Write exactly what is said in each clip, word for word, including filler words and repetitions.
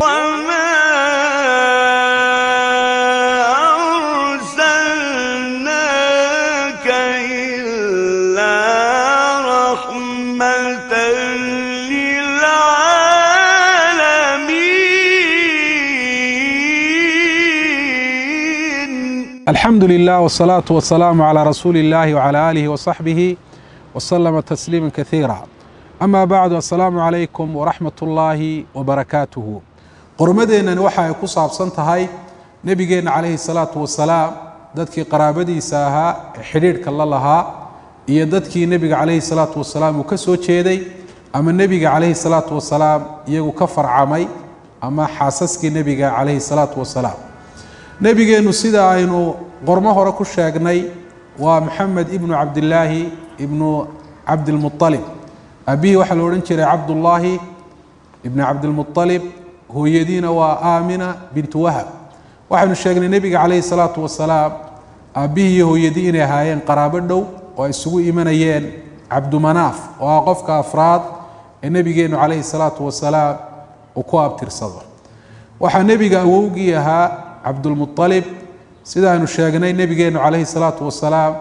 الحمد لله والصلاة والسلام على رسول الله وعلى آله وصحبه وسلم تسليما كثيرا. أما بعد، السلام عليكم ورحمة الله وبركاته. قرمدنا وحا كصاب سنتهاي نبينا عليه الصلاة والسلام ددكي قرابدي ساها حريرك الله لها iyo dadkii nabiga calayhi salaatu wasalaam uu ka soo jeeday ama nabiga calayhi salaatu wasalaam iyagu ka farcamay ama xaasaskii nabiga calayhi salaatu wasalaam. nabigeenu sida aynu qormo hore ku sheegnay waa maxamed ibnu cabdillaahi ibnu cabdilmuttalib. abihi waxa la oran jiray cabdullaahi ibnu cabdilmuttalib, hooyadiina waa aamina bintu wahab. waxaanu sheegnay nabiga calayhi salaatu wasalaam abihi iyo hooyadii inay ahaayeen qaraabo dhow oo isugu imanayeen cabdumanaaf oo ah qofka afraad ee nabigeenu calayhi salaatu wasalaam uu ku abtirsado. waxaa nabiga awowgii ahaa cabdulmuttalib. sidaanu sheegnay nabigeenu calayhi salaatu wasalaam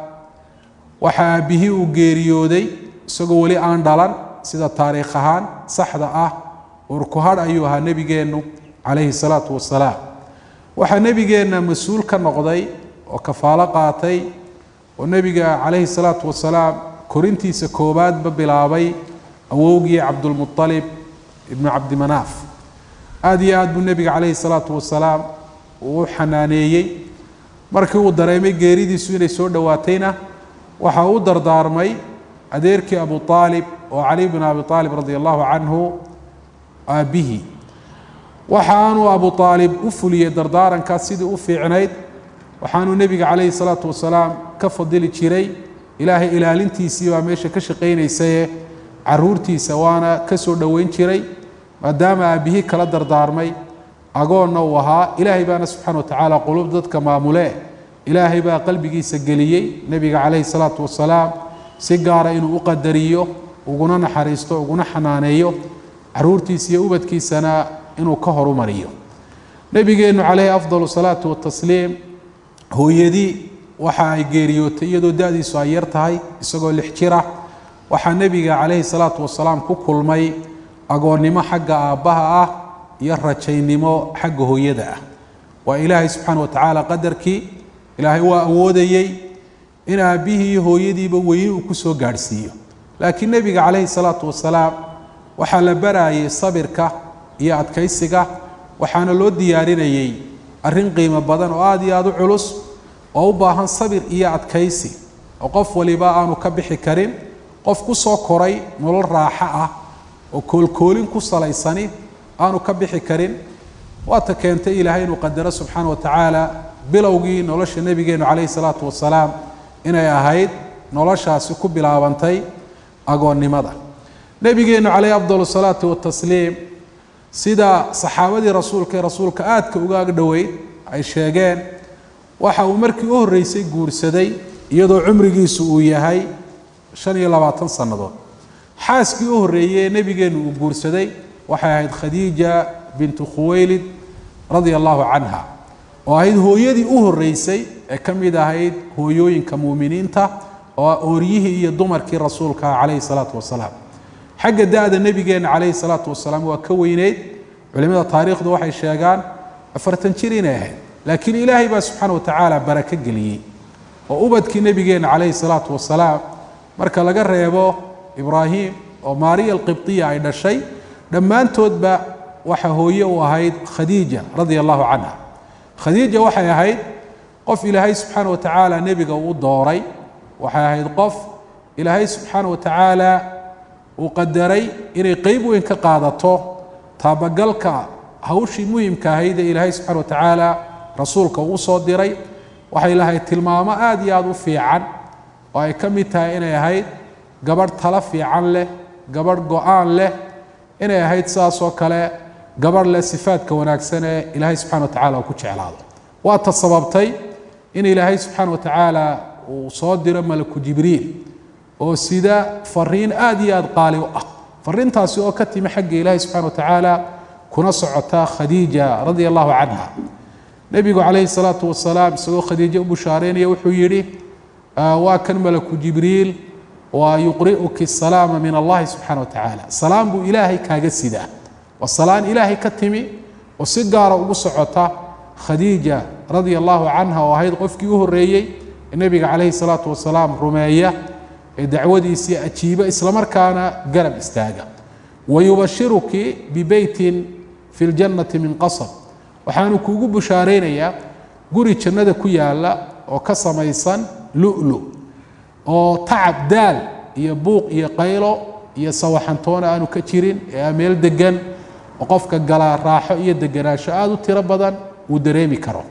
waxaa aabihii uu geeriyooday isagoo weli aan dhalan, sida taariikh ahaan saxda ah urkuhadh ayuu ahaa nabigeenu calayhi salaatu wasalaam. waxaa nabigeenna mas-uul ka noqday oo kafaalo qaatay oo nabiga calayhi salaatu wasalaam korintiisa koobaadba bilaabay awowgii cabdulmuttalib ibnu cabdimanaaf. aad iyo aad buu nabiga calayhi salaatu wasalaam uu xanaaneeyey. markii uu dareemay geeridiisu inay soo dhowaatayna waxa uu dardaarmay adeerkii abu aalib oo cali bin abi aalib radia allahu canhu aabihi. waxaanuu abu aalib u fuliyey dardaarankaas sidii u fiicnayd. waxaanuu nebiga calayhi salaatu wasalaam ka fadili jiray ilaahay ilaalintiisii baa meesha ka shaqaynaysaye caruurtiisa waana ka soo dhoweyn jiray maadaama aabihii kala dardaarmay agoonna uu ahaa. ilaahay baana subxaana wa tacaala qulub dadka maamule ilaahay baa qalbigiisa geliyey nebiga calayhi salaatu wasalaam si gaara inuu u qadariyo, uguna naxariisto, uguna xanaaneeyo caruurtiisa iyo ubadkiisana inuu ka horumariyo. nebigeennu calayhi afdalu salaatu watasliim hooyadii waxa ay geeriyootay iyadoo da'diisu ay yar tahay, isagoo lix jira. waxaa nebiga calayhi salaatu wasalaam ku kulmay agoonnimo xagga aabbaha ah iyo rajaynimo xagga hooyada ah. waa ilaahay subxaana wa tacaala qadarkii. ilaahay waa awoodayey in aabbihii iyo hooyadiiba weyni uu ku soo gaadhsiiyo, laakiin nebiga calayhi salaatu wasalaam waxaa la baraayay sabirka iyo adkaysiga. waxaana loo diyaarinayey arrin qiimo badan oo aad iyo aad u culus oo u baahan sabir iyo adkaysi oo qof waliba aanu ka bixi karin. qof ku soo koray nolol raaxo ah oo koolkoolin ku salaysani aanu ka bixi karin. waata keentay ilaahay inuu qadaro subxaana wa tacaala bilowgii nolosha nebigeenu calayhi salaatu wasalaam inay ahayd noloshaasi ku bilaabantay agoonnimada. nebigeenu calayhi afdalu salaatu watasliim sida saxaabadii rasuulka ee rasuulka aadka uga agdhoweyd ay sheegeen, waxa uu markii u horreysay guursaday iyadoo cumrigiisu uu yahay shan iyo labaatan sannadood. xaaskii u horreeyey ee nebigeennu uu guursaday waxay ahayd khadiija bintu khuwaylid radia allahu canha, oo ahayd hooyadii u horreysay ee ka mid ahayd hooyooyinka muuminiinta oo ooryihii iyo dumarkii rasuulka calayhi salaatu wasalaam. xagga da'da nebigeenna calayhi salaatu wasalaam waa ka weyneyd. culimada taariikhdu waxay sheegaan afartan jir inay ahayd, laakiin ilaahay baa subxaana wa tacaala barako geliyey oo ubadkii nebigeenna calayhi salaatu wasalaam marka laga reebo ibraahim oo maariya alqibtiya ay dhashay, dhammaantoodba waxa hooye u ahayd khadiija radia allahu canha. khadiija waxay ahayd qof ilaahay subxaana wa tacaala nebiga uu dooray. waxay ahayd qof ilaahay subxaana wa tacaala uu qadaray inay qeyb weyn ka qaadato taabagalka hawshii muhimka ahayd ee ilaahay subxaana wa tacaala rasuulka uu soo diray. waxay lahayd tilmaamo aad iyo aad u fiican oo ay ka mid tahay inay ahayd gabadh talo fiican leh, gabadh go-aan leh, inay ahayd sidaasoo kale gabadh leh sifaadka wanaagsan ee ilaahay subxana wa tacala uu ku jeclaado. waa ta sababtay in ilaahay subxaana wa tacaala uu soo diro malaku jibriil oo sida fariin aad iyo aad qaali u ah. fariintaasi oo ka timi xagga ilaahay subxaana wa tacaala كنا سعتا خديجة رضي الله عنها نبي عليه الصلاة والسلام سوى خديجة بشارين يوحو يري آه وكان ملك جبريل ويقرئك السلام من الله سبحانه وتعالى سلام بو إلهي كاقسدا والسلام إلهي كتمي وسيقار وسعتا خديجة رضي الله عنها وهيد قفكي الرئي النبي عليه الصلاة والسلام رمية دعوة سي أتشيبة إسلام كان قلب استاقا ويبشرك ببيت في الجنة من قصب وحانو كوغو بشارين يا قري جنة كيالا وكسم يسان لؤلؤ وتعب دال يبوق يقيلو يسوحنتون أنو كتيرين ياميل دقن وقفك قلا راحو يدقنا شاادو تربضا ودريمي كرو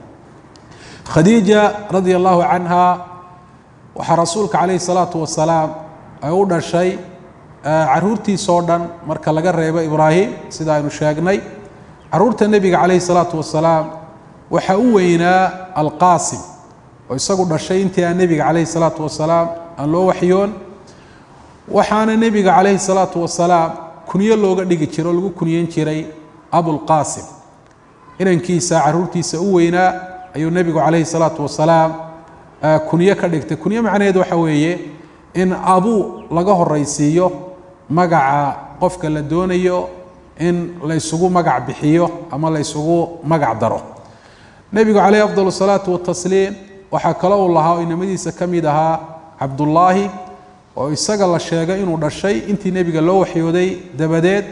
خديجة رضي الله عنها وحرسولك عليه الصلاة والسلام أيودا الشيء عرورتي صودا مركا لغا ريبا إبراهيم سيدا إنو شاقني عرورت النبي عليه الصلاة والسلام وحاوينا القاسم ويساقوا الشيء انتي النبي عليه الصلاة والسلام أن لو وحيون وحانا النبي عليه الصلاة والسلام كنيا لوغا ديجي جيرو لوغو كنيين جيري أبو القاسم إنن كيسا عرورتي سأوينا أيو النبي عليه الصلاة والسلام كنيا كديجتا كنيا معنى waxa weeye in abu laga horeysiyo magaca qofka la doonayo in la isugu magac bixiyo ama la isugu magac daro nabigu عليه أفضل الصلاة والتسليم waxa kale oo lahaa inamadiisa kamid aha Abdullah oo isaga la sheegay inuu dhashay intii nabiga loo waxyooday dabadeed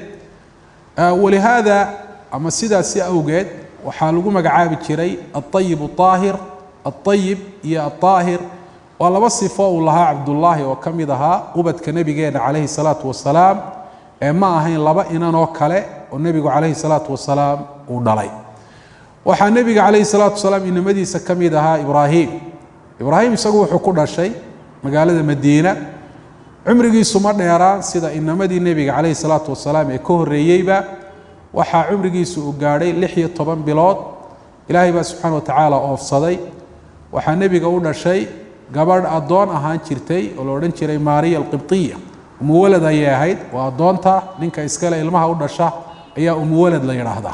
ولهذا ama sidaasi awgeed waxa lagu magacaabi jiray الطيب الطاهر الطيب يا الطاهر ولا وصفه لها عبد الله وكمدها قبت كنبينا عليه الصلاة والسلام ما هين لبا إننا وكله والنبي عليه الصلاة والسلام ودلي وحن النبي عليه الصلاة والسلام إن مديس كمدها إبراهيم إبراهيم يسقوا حكونا شيء مقالة المدينة عمره سمرنا يرى سيدا إن مدي النبي عليه الصلاة والسلام يكون ريبة وحا عمره سوقاري لحية طبعا بلاد إلهي سبحانه وتعالى أوفصدي وحا النبي قولنا شيء قبل أدون أهان شرتي ولورن شري ماريا القبطية مولد أيها هيد وأدونتا نينك إسكالا إلمها قولنا شاه أيها مولد ليرهدا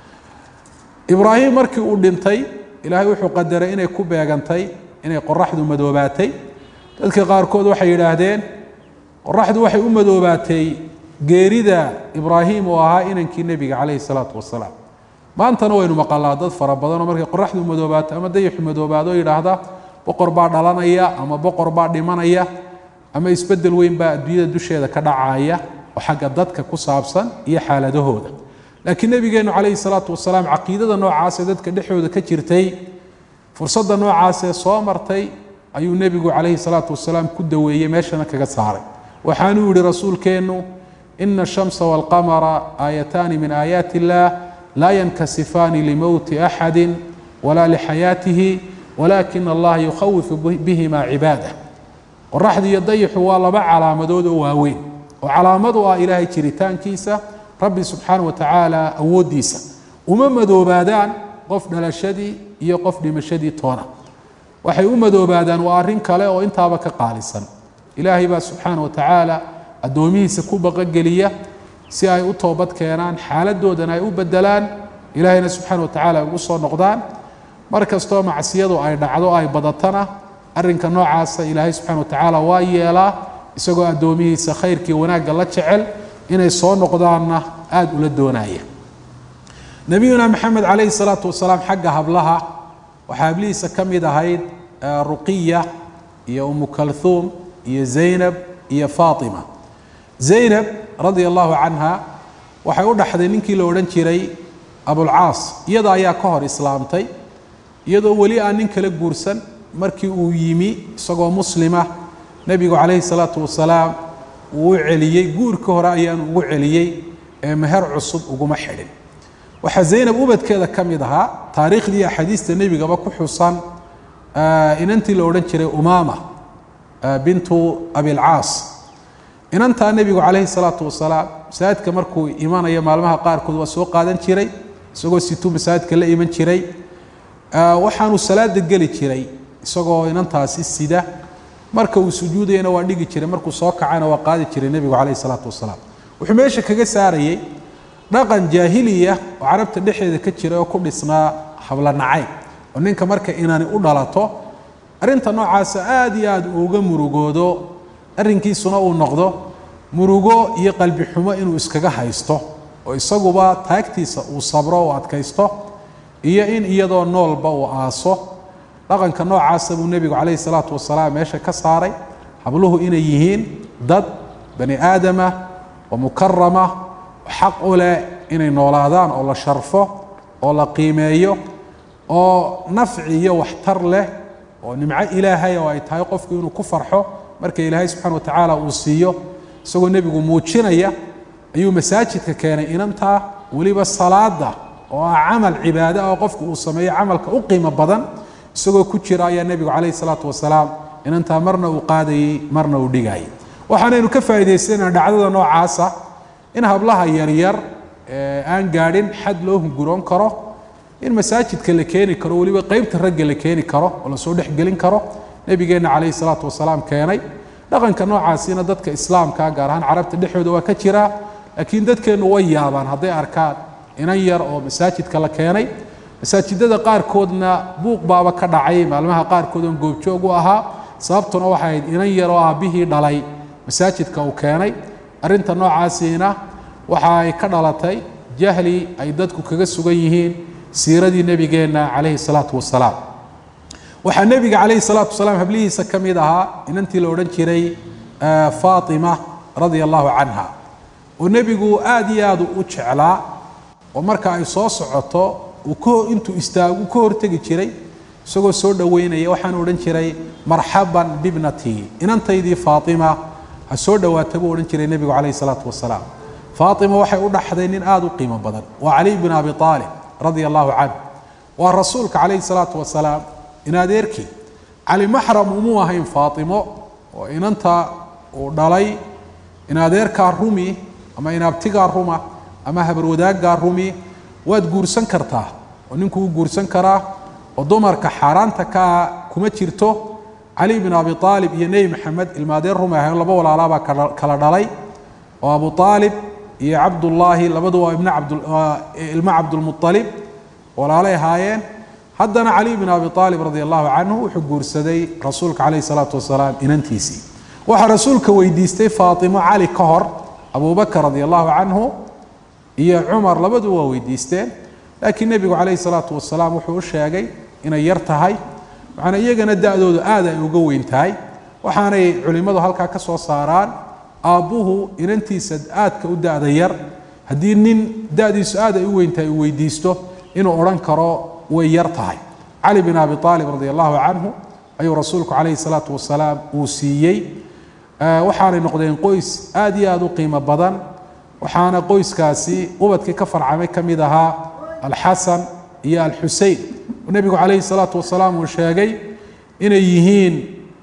إبراهيم مركي قولنتي إلهي وحو قدر إني كوبا يغنتي إني قرحدو مدوباتي تلك قاركود وحي يراهدين قرحدو وحي أمدوباتي قيريدا إبراهيم وها إننكي النبي عليه الصلاة والسلام ما أنت نوين مقالات فربضان ومركي قرحدو مدوبات أما ديح مدوباتو يراهدا بقر بعض علانية أما بقر بعض دمانية أما يسبدل وين بقى الدنيا دوشة كذا عاية وحق ضدك كصابسا هي حالة دهودة لكن النبي قال عليه الصلاة والسلام عقيدة نوع عاسى ضدك دحوده كثيرتي فرصة نوع عاسى صامرتي أيو النبي عليه الصلاة والسلام كدوية ماشنا كجساري وحانو لرسول كأنه إن الشمس والقمر آيتان من آيات الله لا ينكسفان لموت أحد ولا لحياته ولكن الله يخوف بهما عباده والرحد يضيح والله على مدود واوين وعلى مدوى إلهي تريتان كيسة ربي سبحانه وتعالى أوديسة وممدو بادان قفنا لشدي يقفني مشدي طونا وحي أمدو بادان وارين كلا وإنت بك قالسا إلهي با سبحانه وتعالى الدومي سكوبة قلية سيأي أطوبت كيانان حالة دودنا يؤبدلان إلهينا سبحانه وتعالى يقصوا النقدان markas too macsiyadu ay dhacdo ay badatana arinka noocaas Ilaahay subhanahu wa ta'ala waa yeela isagoo adoomihiisa khayrkii wanaagga la jecel inay soo noqdaanna aad ula doonaya nabiyuna maxamed alayhi salatu wasalaam xagga hablaha waxa habliisa kamid ahayd ruqiya iyo umm kalthum iyo zaynab iyo fatima zaynab radiyallahu anha waxay u dhaxday ninkii la oran jiray abul aas iyada ayaa ka hor islaamtay iyadoo wali aan nin kala guursan markii uu yimi isagoo muslima nabiga alayhi salatu wasalaam uu celiyay guurka hore ayaan ugu celiyay ee meher cusub ugu ma xidhin waxa zaynab ubadkeeda kamid aha taariikhdii xadiista nabiga ba ku xusan inantii la oran jiray umama bintu abil aas inanta nabiga alayhi salatu wasalaam saadka markuu iimaanaya maalmaha qaar kood waa soo qaadan jiray isagoo situ masaadka la iiman jiray waxaanu salaada gali jiray isagoo inantaasi sida marka uu sujuudayna waa dhigi jiray markuu soo kacana waa qaadi jiray nabiga alayhi salatu wasalaam wuxuu meesha kaga saarayay dhaqan jaahiliya oo carabta dhexdeeda ka jira oo ku dhisnaa habla nacay oo ninka marka inaani u dhalato arinta noocaas aad iyo aad uga murugoodo arrinkiisuna uu noqdo murugo iyo qalbi xumo inuu iskaga haysto oo isaguba taagtiisa uu sabro oo adkaysto iyo in iyadoo noolba uu aaso dhaqanka noocaas buu nabigu kaleey salaatu wasalaam meesha ka saaray habluhu inay yihiin dad bani aadama oo mukarrama xaq u leh inay noolaadaan oo la sharfo oo la qiimeeyo oo nafci iyo waxtar leh oo nimco ilaahay oo ay tahay qofku inuu ku farxo marka ilaahay subxaanahu wa tacaala uu siiyo isagoo nebigu muujinaya ayuu masaajidka keenay inantaa weliba salaada oo ah camal cibaado oo qofku uu sameeyo camalka u qiimo badan isagoo ku jira ayaa nebigu calayhi salaatu wasalaam inantaa marna uu qaadayey marna uu dhigayay waxaanaynu ka faa'iidaysanaa dhacdada noocaasa in hablaha yaryar aan gaadhin xad loo hunguroon karo in masaajidka la keeni karo weliba qaybta ragga la keeni karo oo la soo dhexgelin karo nebigeenna calayhi salaatu wasalaam keenay dhaqanka noocaasina dadka islaamka gaar ahaan carabta dhexdooda waa ka jira laakiin dadkeennu way yaabaan hadday arkaan inan yar oo masaajidka la keenay masaajidada qaarkoodna buuq baaba ka dhacay maalmaha qaarkood oon goobjoog u ahaa sababtuna waxay ahayd inan yar oo aabbihii dhalay masaajidka uu keenay arrinta noocaasiina waxa ay ka dhalatay jahli ay dadku kaga sugan yihiin siiradii nebigeenna calayhi salaatu wasalaam waxaa nebiga calayhi salaatu wasalaam hablihiisa ka mid ahaa inantii la odhan jiray faatima radia allahu canha oo nebigu aad iyo aad u jeclaa oo marka ay soo socoto uu intuu istaagu ka hortegi jiray isagoo soo dhoweynaya waxaan odhan jiray marxaban bibnatii inantaydii faatima ha soo dhawaata buu odhan jiray nebigu calayhi salaatu wasalaam faatima waxay u dhaxday nin aad u qiimo badan waa cali bin abi aalib radia allahu canhu waa rasuulka calayhi salaatu wasalaam in adeerkii cali maxram umuu ahayn faatimo oo inanta uu dhalay in adeerkaa rumi ama inaabtigaa ruma ama habarwadaaggaa rumi waad guursan kartaa oo ninku u guursan karaa oo dumarka xaaraanta kaa kuma jirto cali bin abi aalib iyo nebi maxamed ilmaadeer rumi ahayn laba walaalaabaa kala dhalay oo abu aalib iyo cabdullaahi labadu waa ibna cabd ilma cabdulmualib walaalay ahaayeen haddana cali bin abi aalib radia allahu canhu wuxuu guursaday rasuulka calayhi salaatu wasalaam inantiisii waxaa rasuulka weydiistay faatimo cali ka hor abubakar radia allahu canhu iyo cumar labadu waa weydiisteen laakiin nebigu calayhi salaatu wasalaam wuxuu u sheegay inay yar tahay waxaana iyagana da-doodu aad ay uga weyn tahay waxaanay culimmadu halkaa ka soo saaraan aabbuhu inantiisa aadka u da-da yar haddii nin da-diisu aad ay u weyn tahay uu weydiisto inuu odhan karo way yar tahay cali bin abi aalib radia allahu canhu ayuu rasuulku calayhi salaatu wasalaam uu siiyey waxaanay noqdeen qoys aad iyo aad u qiimo badan waxaana qoyskaasi ubadkii ka farcamay ka mid ahaa alxasan iyo alxusein oo nebigu calayhi salaatu wasalaam uu sheegay inay yihiin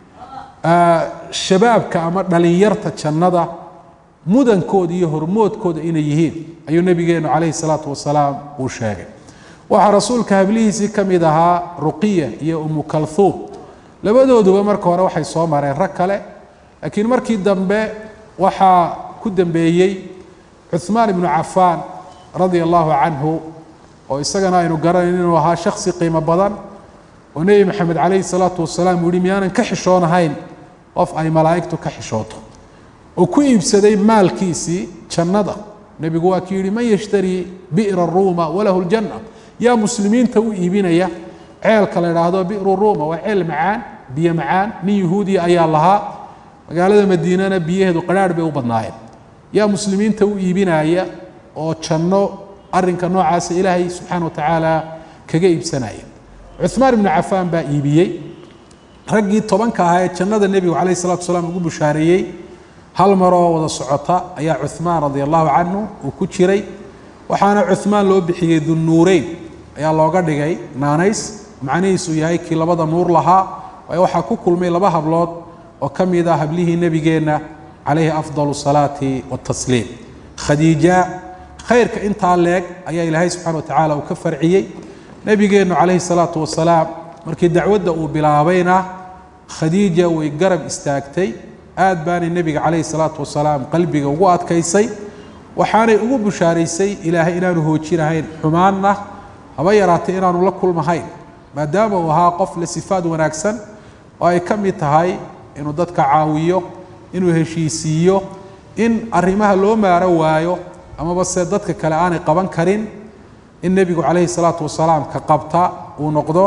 shabaabka ama dhalinyarta jannada mudankooda iyo hormoodkooda inay yihiin ayuu nebigeennu calayhi salaatu wasalaam uu sheegay waxaa rasuulka hablihiisii ka mid ahaa ruqiya iyo umu kalhuum labadooduba marka hore waxay soo mareen rag kale laakiin markii dambe waxaa ku dambeeyey cuثmaan ibnu cafaan radia allahu canhu oo isagana aynu garanayn inuu ahaa shaksi qiimo badan oo nebi maxamed calayhi salaatu wasalaam uu yihi miyaanan ka xishoonahayn qof ay malaa'igtu ka xishooto oo ku iibsaday maalkiisii jannada nebigu waa ki yihi man yashtarii bi'ra ruuma walahu ljanna yaa muslimiinta u iibinaya ceelka la idhaahdo bi'ru ruuma waa ceel macaan biyo macaan nin yahuudiya ayaa lahaa magaalada madiinana biyaheedu qadhaadh bay u badnaayeen yaa muslimiinta u iibinaya oo janno arrinka noocaasa ilaahay subxaana wa tacaala kaga iibsanaya cuثmaan ibnu cafaan baa iibiyey raggii tobanka ahaa ee jannada nebigu calayhi salatu wasalaam ugu bushaareeyey hal maroo wada socota ayaa cuثmaan radia allahu canhu uu ku jiray waxaana cuثmaan loo bixiyey dunnuureyn ayaa looga dhigay naanays macnihiisu yahay kii labada nuur lahaa waayo waxaa ku kulmay laba hablood oo ka mid ah hablihii nebigeenna calayhi afdalu salaati watasliim khadiija khayrka intaa leeg ayaa ilaahay subxana wa tacaala uu ka farciyey nebigeennu calayhi salaatu wasalaam markii dacwadda uu bilaabayna khadiija way garab istaagtay aad baanay nebiga calayhi salaatu wasalaam qalbiga ugu adkaysay waxaanay ugu bushaaraysay ilaahay inaanu hoojinahayn xumaanna haba yaraatay inaanu la kulmahayn maadaama uu ahaa qof la sifaad wanaagsan oo ay ka mid tahay inuu dadka caawiyo inuu heshiisiiyo in arrimaha loo maaro waayo amaba se dadka kale aanay qaban karin in nebigu calayhi salaatu wasalaam ka qabta uu noqdo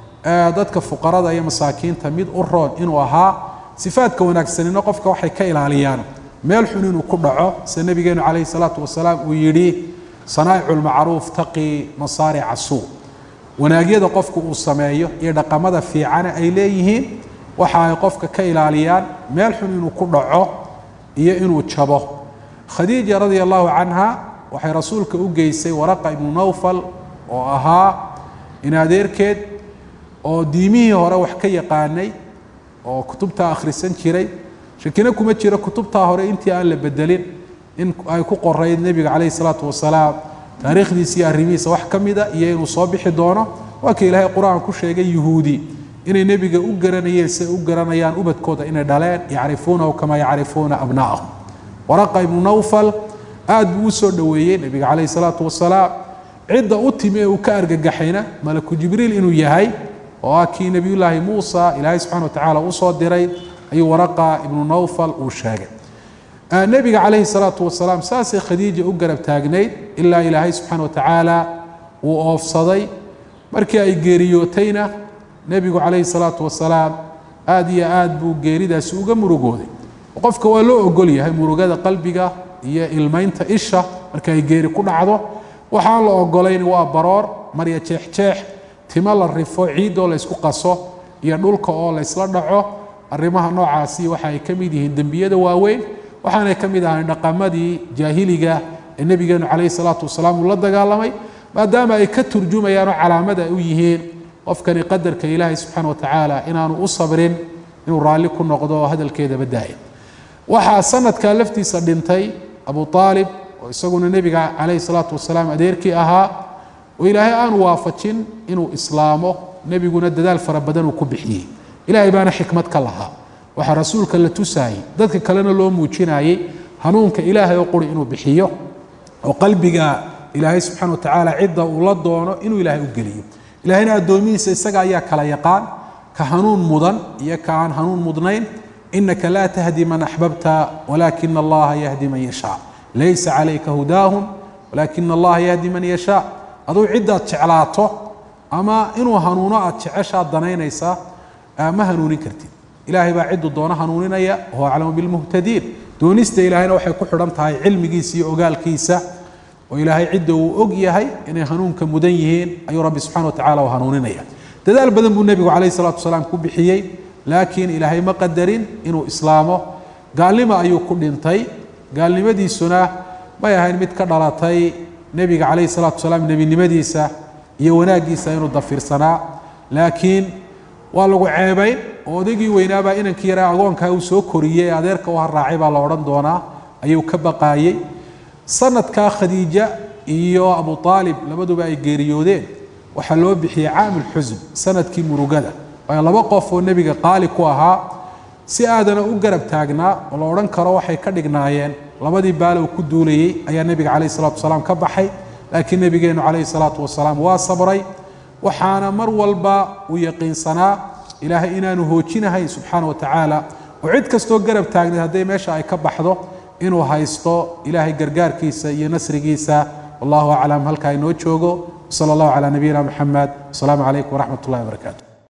dadka fuqarada iyo masaakiinta mid u roon inuu ahaa sifaadka wanaagsanina qofka waxay ka ilaaliyaan meel xun inuu ku dhaco sida nabigeenu calayhi salaatu wasalaam uu yidhi sanaa'icu lmacruuf taqii masaarica suu wanaagyada qofku uu sameeyo iyo dhaqamada fiicana ay leeyihiin waxa ay qofka ka ilaaliyaan meel xun inuu ku dhaco iyo inuu jabo khadiija radia allahu canha waxay rasuulka u geysay waraqa ibnu nawfal oo ahaa in adeerkeed oo diimihii hore wax ka yaqaanay oo kutubta akhrisan jiray shakina kuma jiro kutubta hore intii aan la bedelin in ay ku qorayd nabiga calayhi salaatu wasalaam taariikhdiisa iyo arrimihiisa wax ka mida iyo inuu soo bixi doono waa ka ilaahay qur-aan ku sheegay yuhuudi inay nebiga u garanayeen si ay u garanayaan ubadkooda inay dhaleen yacrifuunahu kama yacrifuuna abnaa'ahum waraqa ibnu nawfal aad buu u soo dhoweeyey nebiga calayhi salaatu wasalaam cidda u timi ee uu ka argagaxayna malaku jibriil inuu yahay oo ah kii nebiyullaahi muusa ilaahay subxana watacaala u soo diray ayuu waraqa ibnu nawfal uu sheegay nebiga calayhi salaatu wasalaam saasay khadiija u garab taagnayd ilaa ilaahay subxaana watacaala uu oofsaday markii ay geeriyootayna nebigu calayhi salaatu wasalaam aad iyo aad buu geeridaasi uga murugooday qofka waa loo ogol yahay murugada qalbiga iyo ilmaynta isha marka ay geeri ku dhacdo waxaan la ogolayn waa baroor marya jeexjeex timo la rifo ciidoo la isku qaso iyo dhulka oo la isla dhaco arrimaha noocaasi waxa ay ka mid yihiin dembiyada waaweyn waxaanay ka mid ahayn dhaqamadii jaahiliga ee nebigeenu calayhi salaatu wasalaam uu la dagaalamay maadaama ay ka turjumayaan oo calaamad ay u yihiin qofkani qadarka ilaahay subxaana watacaala inaanu u sabrin inuu raalli ku noqdo oo hadalkeedaba daa'im waxaa sanadkaa laftiisa dhintay abu aalib oo isaguna nebiga calayhi salaatu wasalaam adeerkii ahaa oo ilaahay aanu waafajin inuu islaamo nebiguna dadaal fara badan uu ku bixiyey ilaahay baana xikmad ka lahaa waxaa rasuulka la tusaayey dadka kalena loo muujinayey hanuunka ilaahay oo quri inuu bixiyo oo qalbiga ilaahay subxaana watacaala cidda uu la doono inuu ilaahay u geliyo ilaahayna addoomihiisa isaga ayaa kala yaqaan ka hanuun mudan iyo ka aan hanuun mudnayn inaka laa tahdi man axbabta walaakina allaha yahdi man yashaa laysa calayka hudaahum walaakina allaha yahdi man yashaa aduu ciddaad jeclaato ama inuu hanuuno aad jeceshaad danaynaysaa ma hanuunin kartid ilaahay baa cidduu doono hanuuninaya huwa aclamu bilmuhtadiin doonista ilaahayna waxay ku xidhan tahay cilmigiisa iyo ogaalkiisa oo ilaahay cidda uu og yahay inay hanuunka mudan yihiin ayuu rabbi subxana watacaala u hanuuninaya dadaal badan buu nebigu calayhi salaatu wasalaam ku bixiyey laakiin ilaahay ma qadarin inuu islaamo gaalnimo ayuu ku dhintay gaalnimadiisuna may ahayn mid ka dhalatay nebiga calayhi salaatu wasalaam nebinimadiisa iyo wanaaggiisa inuu dafirsanaa laakiin waa lagu ceebayn oo odaygii weynaabaa inankii yaraa agoonkaa uu soo koriyey ee adeerka u harraacay baa la odhan doonaa ayuu ka baqaayey sanadkaa khadiija iyo abu aalib labaduba ay geeriyoodeen waxaa loo bixiyey caamul xusn sanadkii murugada waayo laba qof oo nebiga qaali ku ahaa si aadana u garab taagnaa oo la odhan karo waxay ka dhignaayeen labadii baalow ku duulayey ayaa nebiga calayhi salaatu wasalaam ka baxay laakiin nebigeenu calayhi salaatu wasalaam waa sabray waxaana mar walba uu yaqiinsanaa ilaahay inaanu hoojinahayn subxaana watacaala oo cid kastoo garab taagnayd hadday meesha ay ka baxdo inuu haysto ilaahay gargaarkiisa iyo nasrigiisa wallahu aclam halkaa inoo joogo sala allahu calaa nabiyina maxamed asalaamu calaykum waraxmat ullahi wabarakaatu